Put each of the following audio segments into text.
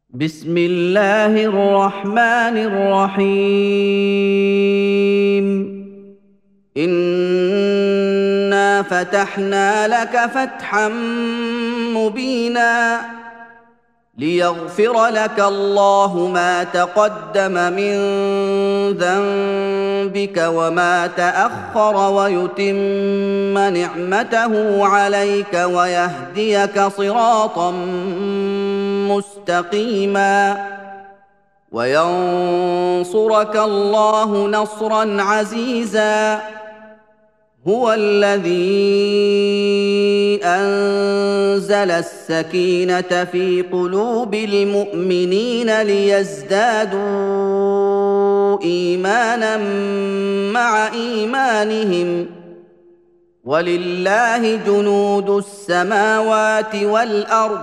بسم الله الرحمن الرحيم. إنا فتحنا لك فتحا مبينا ليغفر لك الله ما تقدم من ذنبك وما تأخر ويتم نعمته عليك ويهديك صراطا مستقيما وينصرك الله نصرا عزيزا. هو الذي أنزل السكينة في قلوب المؤمنين ليزدادوا إيمانا مع إيمانهم ولله جنود السماوات والأرض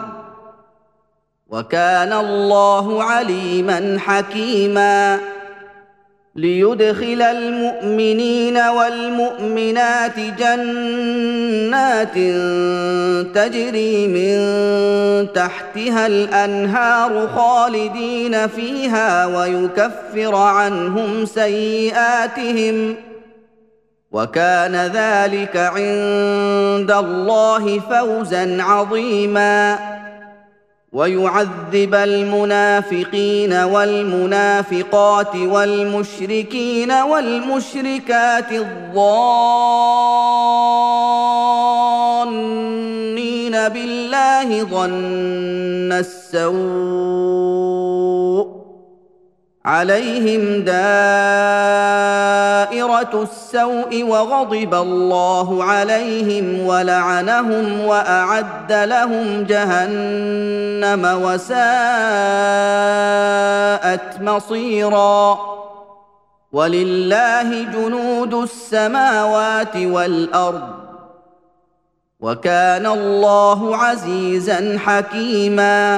وكان الله عليما حكيما. ليدخل المؤمنين والمؤمنات جنات تجري من تحتها الأنهار خالدين فيها ويكفر عنهم سيئاتهم وكان ذلك عند الله فوزا عظيما. ويعذب المنافقين والمنافقات والمشركين والمشركات الظانين بالله ظن السوء عليهم دائرة السوء وغضب الله عليهم ولعنهم وأعد لهم جهنم وساءت مصيرا. ولله جنود السماوات والأرض وكان الله عزيزا حكيما.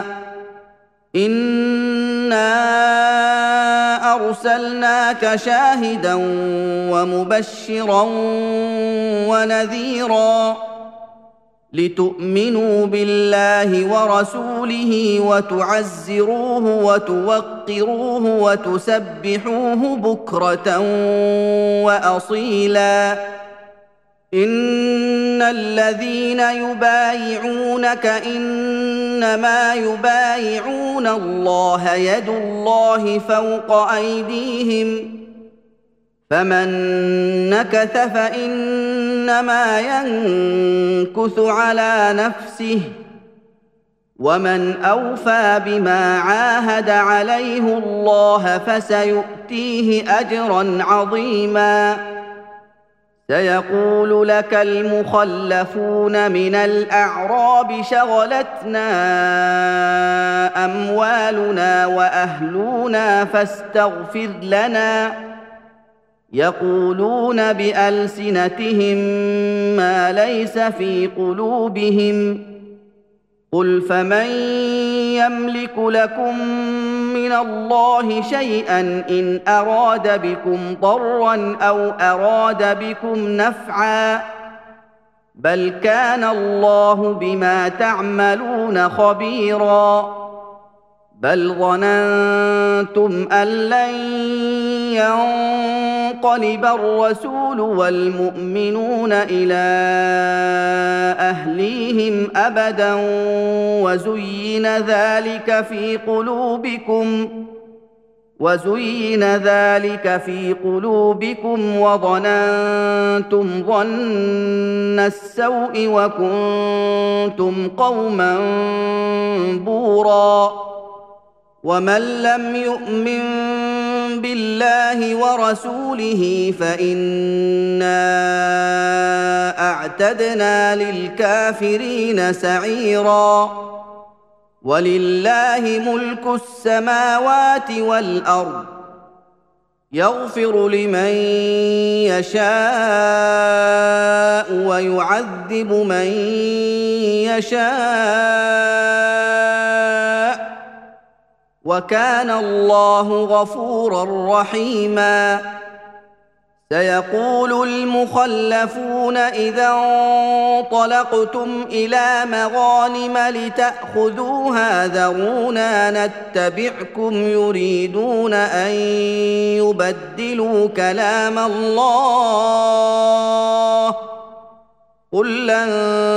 إنا أرسلناك شاهدا ومبشرا ونذيرا لتؤمنوا بالله ورسوله وتعزروه وتوقروه وتسبحوه بكرة وأصيلا. إن الذين يبايعونك إنما يبايعون الله يد الله فوق أيديهم فمن نكث فإنما ينكث على نفسه ومن أوفى بما عاهد عليه الله فسيؤتيه أجرا عظيما. سيقول لك المخلفون من الأعراب شغلتنا أموالنا وأهلنا فاستغفر لنا يقولون بألسنتهم ما ليس في قلوبهم قل فمن يملك لكم من الله شيئا إن أراد بكم ضرا أو أراد بكم نفعا بل كان الله بما تعملون خبيرا. بل ظننتم أن لن ينقلب الرسول والمؤمنون إلى أهليهم أبدا وزين ذلك في قلوبكم وظننتم ظن السوء وكنتم قوما بورا. ومن لم يؤمن بالله ورسوله فإنا أعتدنا للكافرين سعيرا. ولله ملك السماوات والأرض يغفر لمن يشاء ويعذب من يشاء وكان الله غفورا رحيما. سيقول المخلفون إذا انطلقتم إلى مغانم لتأخذوها ذرونا نتبعكم يريدون أن يبدلوا كلام الله قل لن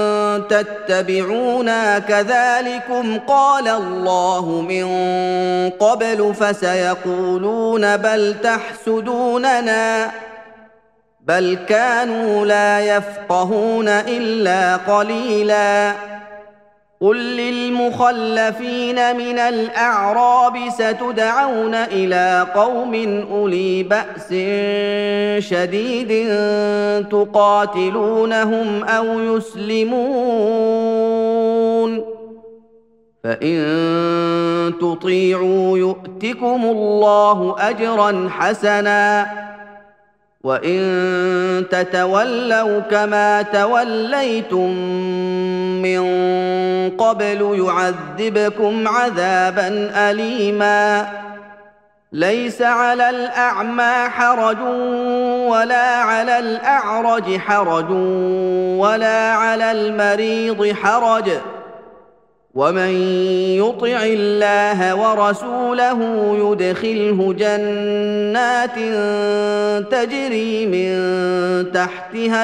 تتبعونا كذلكم قال الله من قبل فسيقولون بل تحسدوننا بل كانوا لا يفقهون إلا قليلا قل للمخلفين من الأعراب ستدعون إلى قوم أولي بأس شديد تقاتلونهم أو يسلمون فإن تطيعوا يؤتكم الله أجرا حسنا وإن تتولوا كما توليتم من قبل يعذبكم عذابا أليما ليس على الأعمى حرج ولا على الأعرج حرج ولا على المريض حرج ومن يطع الله ورسوله يدخله جنات تجري من تحتها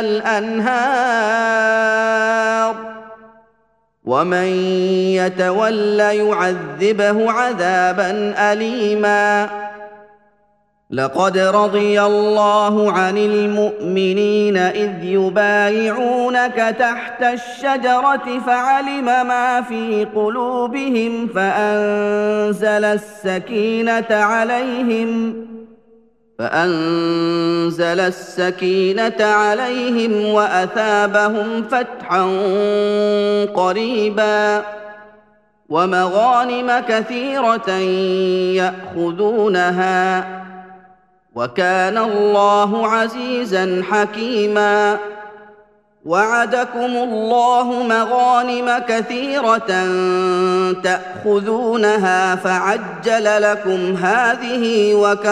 الأنهار ومن يتول يعذبه عذابا أليما لقد رضي الله عن المؤمنين إذ يبايعونك تحت الشجرة فعلم ما في قلوبهم فأنزل السكينة عليهم وأثابهم فتحا قريبا ومغانم كثيرة يأخذونها وكان الله عزيزا حكيما وعدكم الله مغانم كثيرة تأخذونها فعجل لكم هذه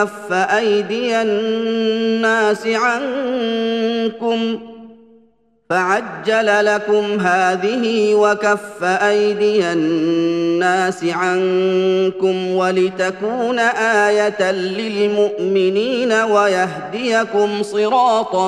وكف أيدي الناس عنكم ولتكون آية للمؤمنين ويهديكم صراطا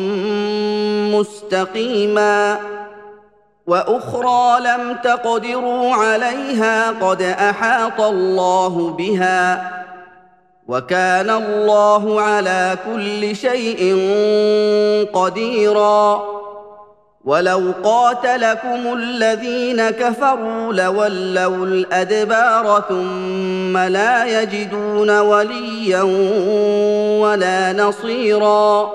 مستقيما وأخرى لم تقدروا عليها قد أحاط الله بها وكان الله على كل شيء قديرا ولو قاتلكم الذين كفروا لولوا الأدبار ثم لا يجدون وليا ولا نصيرا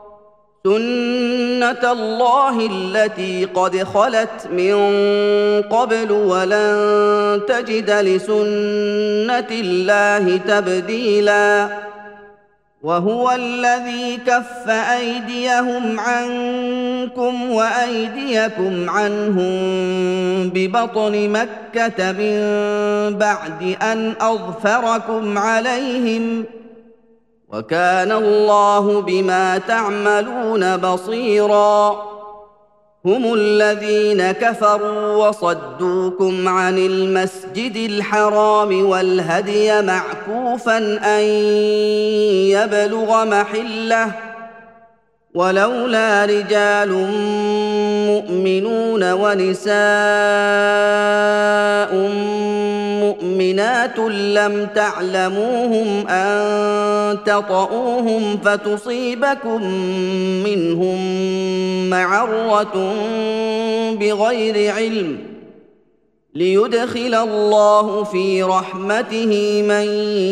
سنة الله التي قد خلت من قبل ولن تجد لسنة الله تبديلا وهو الذي كف أيديهم عنكم وأيديكم عنهم ببطن مكة من بعد أن أظفركم عليهم وكان الله بما تعملون بصيرا هم الذين كفروا وصدوكم عن المسجد الحرام والهدي معكوفا أن يبلغ محله ولولا رجال مؤمنون ونساء مؤمنات لم تعلموهم أن تطؤوهم فتصيبكم منهم معرة بغير علم ليدخل الله في رحمته من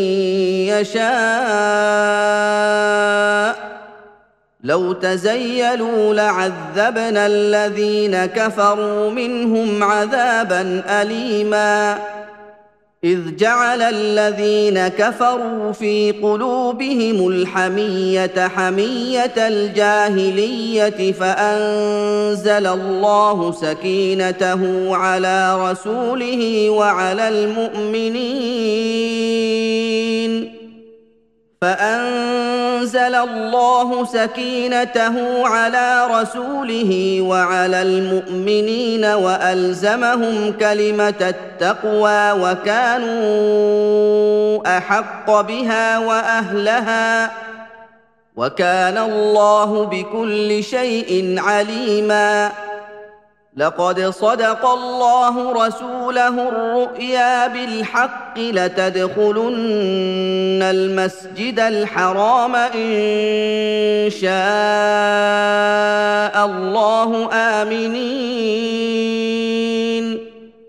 يشاء لو تزيلوا لعذبنا الذين كفروا منهم عذابا أليما إذ جعل الذين كفروا في قلوبهم الحمية حمية الجاهلية فأنزل الله سكينته على رسوله وعلى المؤمنين فأنزل أنزل الله سكينته على رسوله وعلى المؤمنين وألزمهم كلمة التقوى وكانوا أحق بها وأهلها وكان الله بكل شيء عليما. لقد صدق الله رسوله الرؤيا بالحق لتدخلن المسجد الحرام إن شاء الله آمنين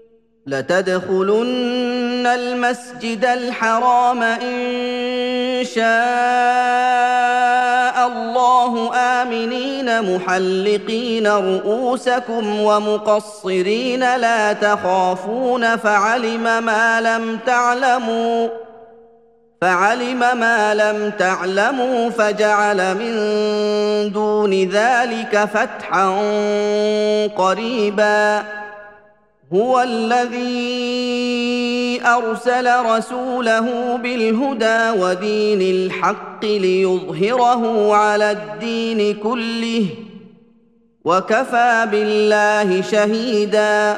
لتدخلن المسجد الحرام إن شاء الله آمنين محلقين رؤوسكم ومقصرين لا تخافون فعلم ما لم تعلموا فجعل من دون ذلك فتحا قريبا. هو الذي أرسل رسوله بالهدى ودين الحق ليظهره على الدين كله وكفى بالله شهيدا.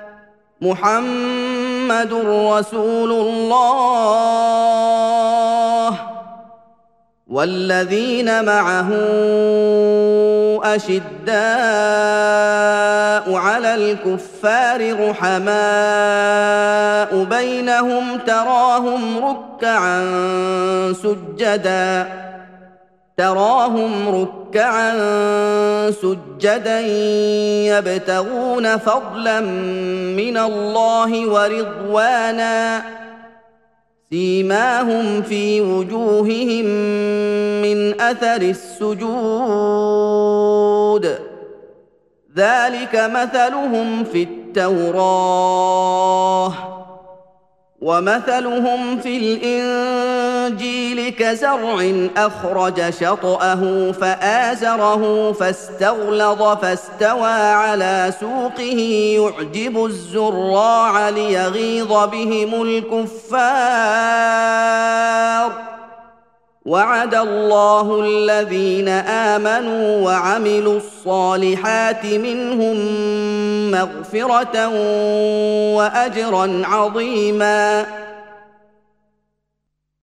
محمد رسول الله والذين معه أشداء على الكفار رحماء بينهم تراهم ركعا سجدا يبتغون فضلا من الله ورضوانا سيماهم في وجوههم من أثر السجود ذلك مثلهم في التوراة ومثلهم في الإنجيل كزرع أخرج شطأه فآزره فاستغلظ فاستوى على سوقه يعجب الزراع ليغيظ بهم الكفار. وعد الله الذين آمنوا وعملوا الصالحات منهم مغفرة وأجرا عظيما.